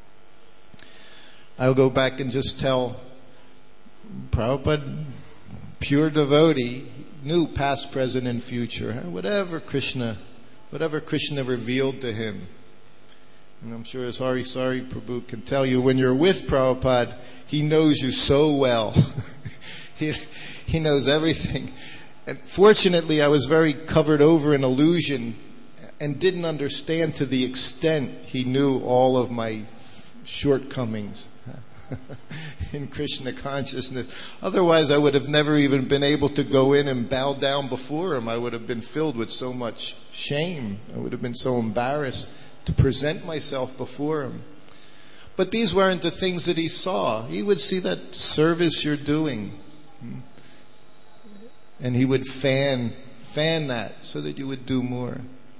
I'll go back and just tell Prabhupada, pure devotee, knew past, present, and future. Whatever Krishna Whatever Krishna revealed to him. And I'm sure as Hari Sari Prabhu can tell you, when you're with Prabhupada, he knows you so well. he, he knows everything. And fortunately, I was very covered over in illusion and didn't understand to the extent he knew all of my shortcomings in Krishna consciousness. Otherwise, I would have never even been able to go in and bow down before him. I would have been filled with so much shame. I would have been so embarrassed to present myself before him. But these weren't the things that he saw. He would see that service you're doing. And he would fan, fan that so that you would do more.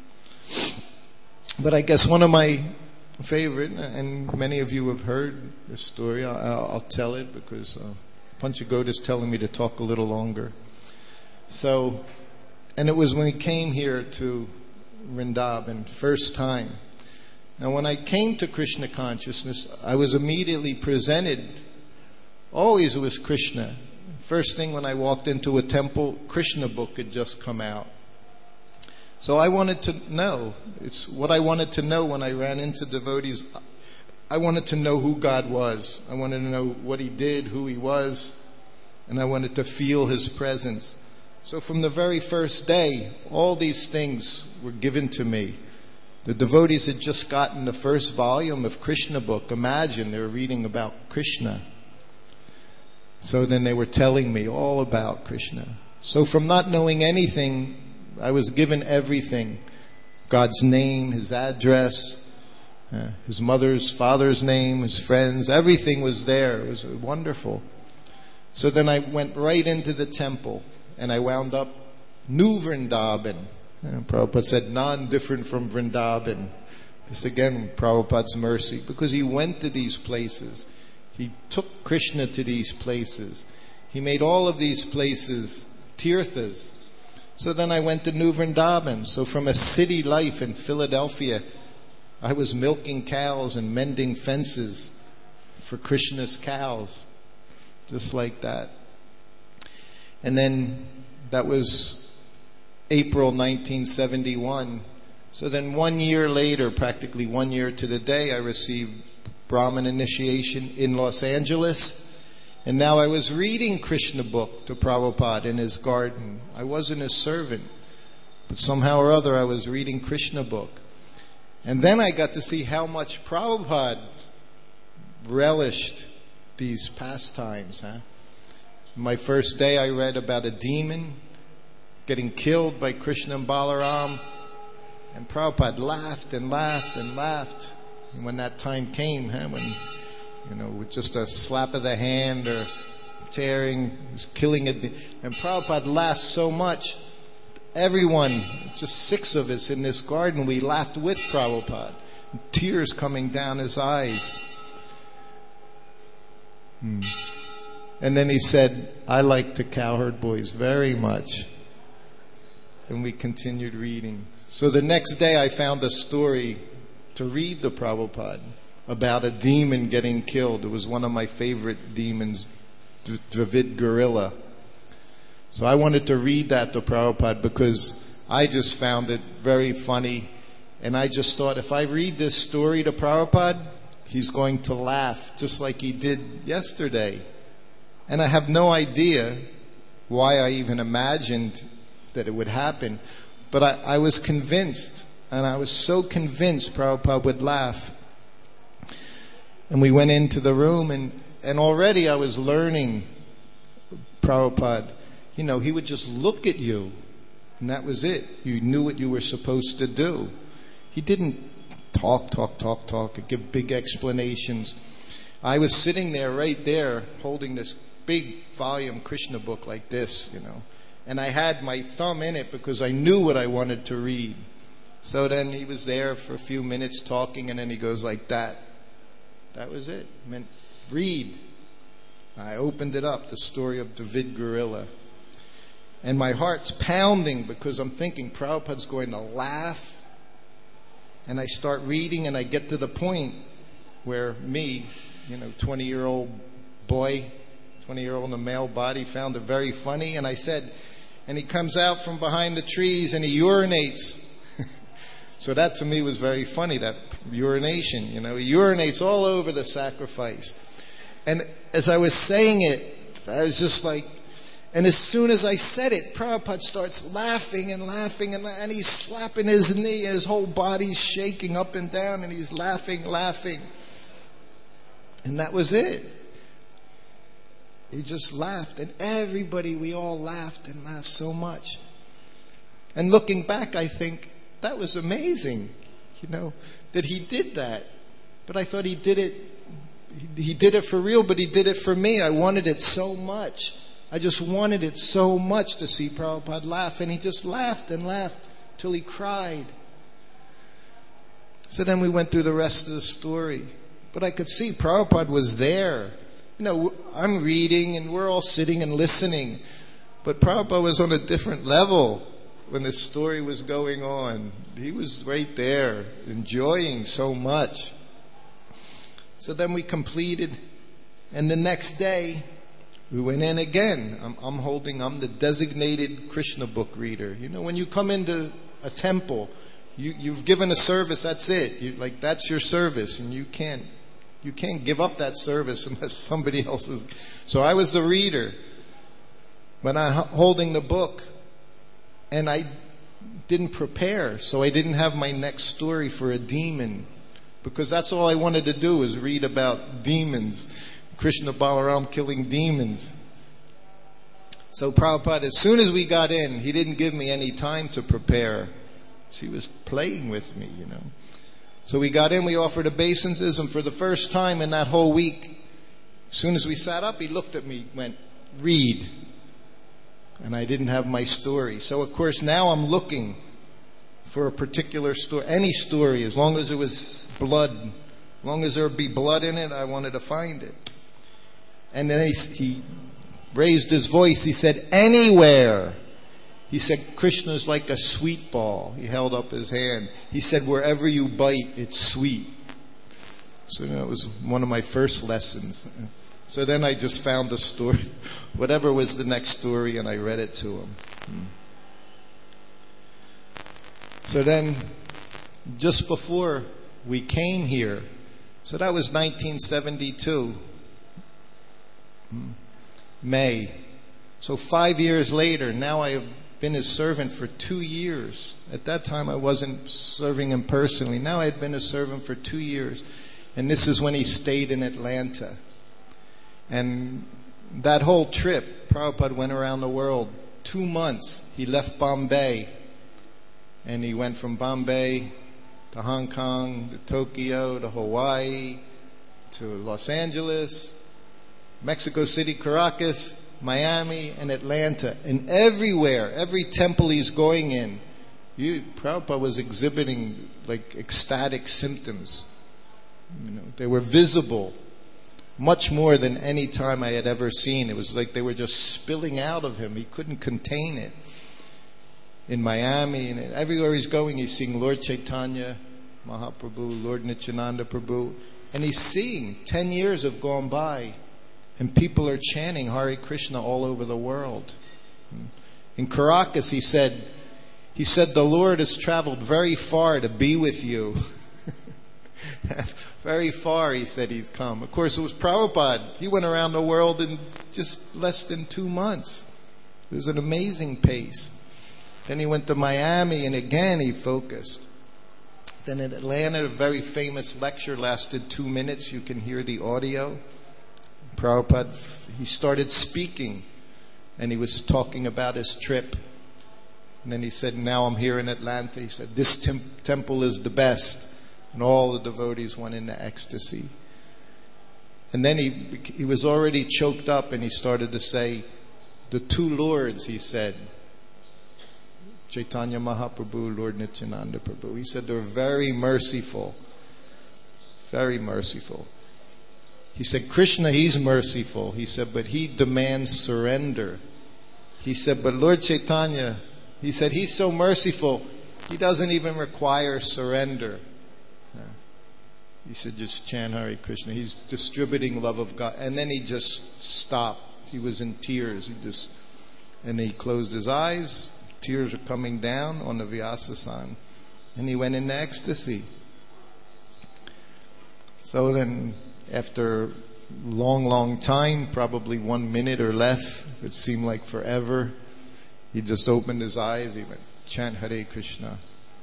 But I guess one of my favorite, and many of you have heard this story, I'll, I'll tell it because uh, Panchagoda is telling me to talk a little longer. So, and it was when we came here to Vrindavan, first time. Now when I came to Krishna consciousness, I was immediately presented, always it was Krishna. First thing when I walked into a temple, Krishna book had just come out. So I wanted to know, it's what I wanted to know when I ran into devotees. I wanted to know who God was. I wanted to know what he did, who he was, and I wanted to feel his presence. So from the very first day, all these things were given to me. The devotees had just gotten the first volume of Krishna book. Imagine, they were reading about Krishna. So then they were telling me all about Krishna. So from not knowing anything, I was given everything. God's name, his address, uh, his mother's, father's name, his friends, everything was there. It was wonderful. So then I went right into the temple, and I wound up New Vrindavan. Uh, Prabhupada said, non-different from Vrindavan. This again, Prabhupada's mercy, because he went to these places. He took Krishna to these places. He made all of these places tirthas. So then I went to New Vrindavan. So from a city life in Philadelphia, I was milking cows and mending fences for Krishna's cows. Just like that. And then that was April nineteen seventy-one. So then one year later, practically one year to the day, I received Brahmin initiation in Los Angeles. And now I was reading Krishna book to Prabhupada in his garden. I wasn't his servant, but somehow or other I was reading Krishna book. And then I got to see how much Prabhupada relished these pastimes. Huh? My first day I read about a demon getting killed by Krishna and Balaram. And Prabhupada laughed and laughed and laughed. And when that time came, huh, when, you know, with just a slap of the hand or tearing, was killing it. And Prabhupada laughed so much. Everyone, just six of us in this garden, we laughed with Prabhupada. Tears coming down his eyes. Hmm. And then he said, I like the Cowherd Boys very much. And we continued reading. So the next day I found a story to read to Prabhupada about a demon getting killed. It was one of my favorite demons, Dravid Gorilla. So I wanted to read that to Prabhupada because I just found it very funny. And I just thought, if I read this story to Prabhupada, he's going to laugh just like he did yesterday. And I have no idea why I even imagined that it would happen. But I, I was convinced, and I was so convinced Prabhupada would laugh. And we went into the room, and, and already I was learning Prabhupada. You know, he would just look at you, and that was it. You knew what you were supposed to do. He didn't talk, talk, talk, talk, and give big explanations. I was sitting there, right there, holding this big volume Krishna book like this, you know. And I had my thumb in it because I knew what I wanted to read. So then he was there for a few minutes talking, and then he goes like that. That was it. I meant, read. I opened it up, the story of Dravid Gorilla. And my heart's pounding because I'm thinking Prabhupada's going to laugh. And I start reading, and I get to the point where me, you know, twenty-year-old boy, twenty-year-old in a male body, found it very funny. And I said, and he comes out from behind the trees and he urinates. So that to me was very funny, that urination, you know. He urinates all over the sacrifice. And as I was saying it, I was just like, and as soon as I said it, Prabhupada starts laughing and laughing, and, and he's slapping his knee, and his whole body's shaking up and down, and he's laughing, laughing. And that was it. He just laughed, and everybody, we all laughed and laughed so much. And looking back, I think that was amazing, you know, that he did that. But I thought he did it, he, he did it for real, but he did it for me. I wanted it so much. I just wanted it so much to see Prabhupada laugh, and he just laughed and laughed till he cried. So then we went through the rest of the story. But I could see Prabhupada was there. You know, I'm reading and we're all sitting and listening. But Prabhupada was on a different level when the story was going on. He was right there, enjoying so much. So then we completed, and the next day we went in again. I'm, I'm holding, I'm the designated Krishna book reader. You know, when you come into a temple, you, you've given a service, that's it. You, like, that's your service, and you can't You can't give up that service unless somebody else is. So I was the reader, but I'm holding the book, and I didn't prepare, so I didn't have my next story for a demon, because that's all I wanted to do was read about demons. Krishna Balaram killing demons. So Prabhupada, as soon as we got in, he didn't give me any time to prepare. He was playing with me, you know. So we got in, we offered obeisances, and for the first time in that whole week, as soon as we sat up, he looked at me, went, read. And I didn't have my story. So of course now I'm looking for a particular story, any story, as long as it was blood, as long as there would be blood in it, I wanted to find it. And then he, he raised his voice, he said, anywhere. He said, Krishna is like a sweet ball. He held up his hand. He said, wherever you bite, it's sweet. So that was one of my first lessons. So then I just found a story, whatever was the next story, and I read it to him. So then, just before we came here, so that was nineteen seventy-two, May. So five years later, now I have been his servant for two years. At that time I wasn't serving him personally. Now I had been a servant for two years. And this is when he stayed in Atlanta. And that whole trip, Prabhupada went around the world. Two months. He left Bombay. And he went from Bombay to Hong Kong, to Tokyo, to Hawaii, to Los Angeles, Mexico City, Caracas, Miami, and Atlanta. And everywhere, every temple he's going in, you, Prabhupada was exhibiting like ecstatic symptoms. You know, they were visible much more than any time I had ever seen. It was like they were just spilling out of him. He couldn't contain it. In Miami and everywhere he's going, he's seeing Lord Chaitanya Mahaprabhu, Lord Nityananda Prabhu, and he's seeing ten years have gone by, and people are chanting Hare Krishna all over the world. In Caracas, he said, he said the Lord has traveled very far to be with you. Very far, he said he's come. Of course, it was Prabhupada. He went around the world in just less than two months. It was an amazing pace. Then he went to Miami, and again he focused. Then in Atlanta, a very famous lecture lasted two minutes. You can hear the audio. Prabhupada, he started speaking, and he was talking about his trip. And then he said, now I'm here in Atlanta. He said, this tem- temple is the best. And all the devotees went into ecstasy. And then he he was already choked up, and he started to say, the two lords, he said, Chaitanya Mahaprabhu, Lord Nityananda Prabhu. He said they're very merciful. Very merciful. He said, Krishna, he's merciful. He said, but he demands surrender. He said, but Lord Chaitanya, he said, he's so merciful, he doesn't even require surrender. He said, just chant Hare Krishna. He's distributing love of God. And then he just stopped. He was in tears. He just, and he closed his eyes. Tears were coming down on the Vyasa-san. And he went into ecstasy. So then, after a long, long time, probably one minute or less, it seemed like forever, he just opened his eyes. He went, chant Hare Krishna.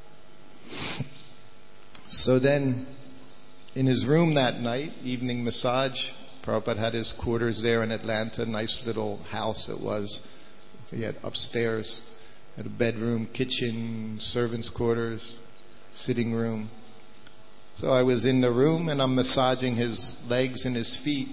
So then, in his room that night, evening massage, Prabhupada had his quarters there in Atlanta, nice little house it was. He had upstairs, had a bedroom, kitchen, servants' quarters, sitting room. So I was in the room and I'm massaging his legs and his feet.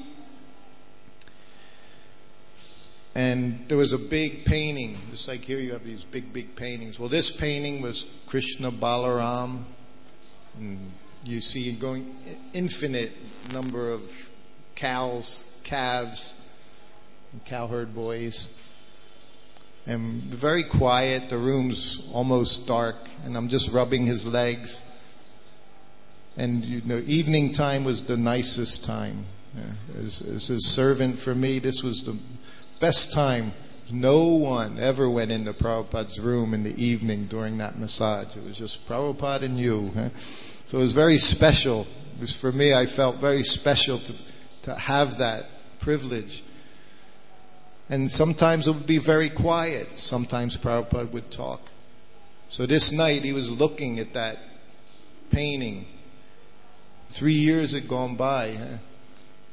And there was a big painting, just like here you have these big, big paintings. Well, this painting was Krishna Balaram, and you see going infinite number of cows, calves, and cowherd boys. And very quiet, the room's almost dark, and I'm just rubbing his legs. And you know, evening time was the nicest time. Yeah, as, as his servant for me, this was the best time. No one ever went into Prabhupada's room in the evening during that massage. It was just Prabhupada and you. Huh? So it was very special. It was, for me, I felt very special to, to have that privilege. And sometimes it would be very quiet. Sometimes Prabhupada would talk. So this night he was looking at that painting. Three years had gone by. Huh?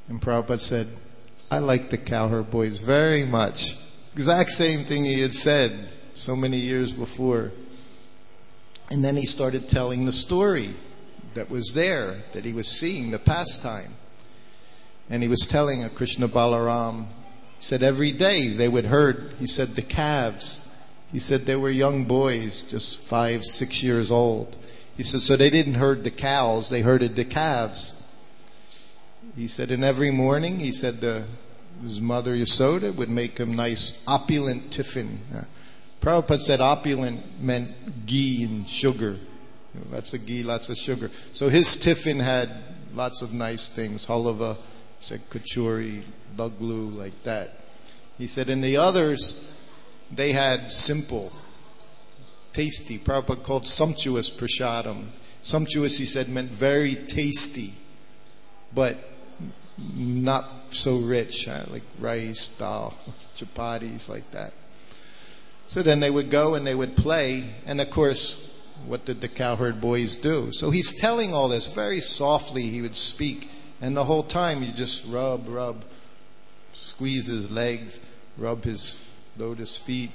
And Prabhupada said, I like the cowherd boys very much. Exact same thing he had said so many years before. And then he started telling the story that was there, that he was seeing, the pastime. And he was telling a Krishna Balaram, he said every day they would herd, he said the calves. He said they were young boys, just five, six years old. He said, so they didn't herd the cows, they herded the calves. He said, and every morning, he said the, his mother Yasoda would make him nice opulent tiffin. Uh, Prabhupada said opulent meant ghee and sugar. You know, lots of ghee, lots of sugar. So his tiffin had lots of nice things, halava, he said kachori, laglu, like that. He said, and the others, they had simple, tasty. Prabhupada called sumptuous prasadam. Sumptuous, he said, meant very tasty, but not so rich, huh? Like rice, dal, chapatis, like that. So then they would go and they would play, and of course, what did the cowherd boys do? So he's telling all this very softly. He would speak, and the whole time you just rub, rub, squeeze his legs, rub his lotus feet.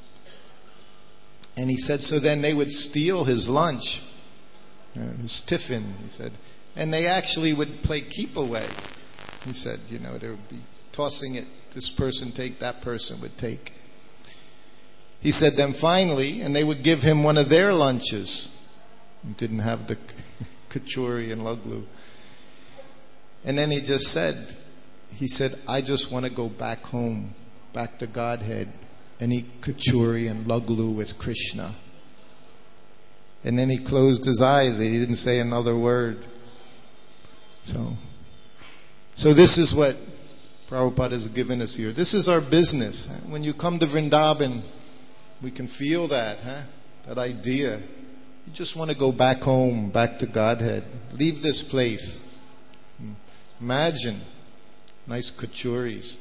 And he said, so then they would steal his lunch, uh, his tiffin, he said, and they actually would play keep away. He said, you know, they would be tossing it, this person take, that person would take. He said, then finally, and they would give him one of their lunches. He didn't have the kachori and laglu. And then he just said, he said, I just want to go back home, back to Godhead, and eat kachori and laglu with Krishna. And then he closed his eyes and he didn't say another word. So, so this is what Prabhupada has given us here. This is our business. When you come to Vrindavan, we can feel that, huh? That idea. You just want to go back home, back to Godhead. Leave this place. Imagine nice kachuris.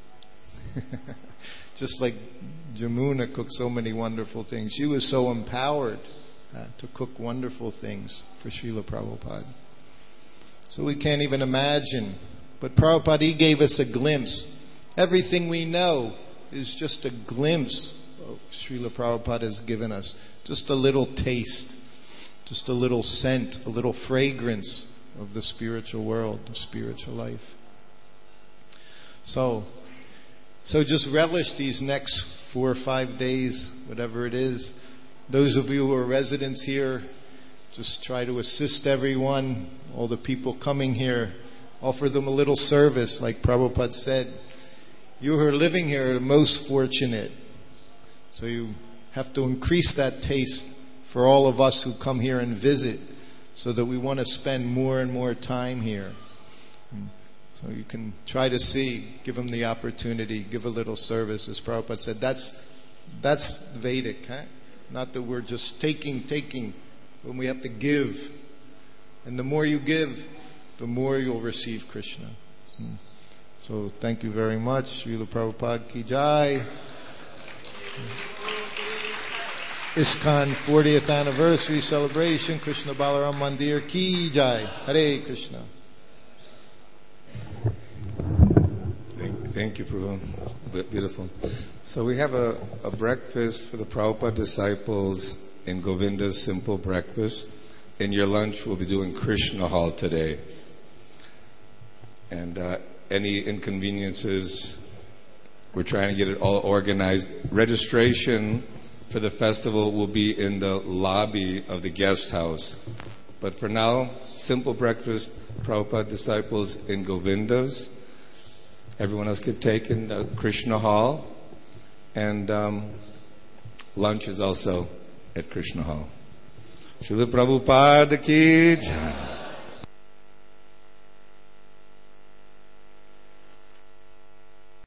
Just like Jamuna cooked so many wonderful things. She was so empowered uh, to cook wonderful things for Srila Prabhupada. So we can't even imagine. But Prabhupada, he gave us a glimpse. Everything we know is just a glimpse of Srila Prabhupada has given us. Just a little taste. Just a little scent, a little fragrance of the spiritual world, the spiritual life. So, so just relish these next four or five days, whatever it is. Those of you who are residents here, just try to assist everyone, all the people coming here. Offer them a little service, like Prabhupada said. You who are living here are the most fortunate. So you have to increase that taste for all of us who come here and visit, so that we want to spend more and more time here. So you can try to see, give them the opportunity, give a little service. As Prabhupada said, that's that's Vedic, huh? Not that we're just taking, taking, when we have to give. And the more you give, the more you'll receive Krishna. So thank you very much. Srila Prabhupada ki jai. ISKCON fortieth anniversary celebration, Krishna Balaram Mandir ki jai. Hare Krishna. Thank, thank you, Prabhu. Beautiful. So we have a, a breakfast for the Prabhupada disciples in Govinda's Simple Breakfast. In your lunch, we'll be doing Krishna Hall today. And uh, any inconveniences, we're trying to get it all organized. Registration for the festival will be in the lobby of the guest house. But for now, simple breakfast, Prabhupada disciples in Govinda's. Everyone else could take in the Krishna Hall. And um, lunch is also at Krishna Hall. Srila Prabhupada ki jai.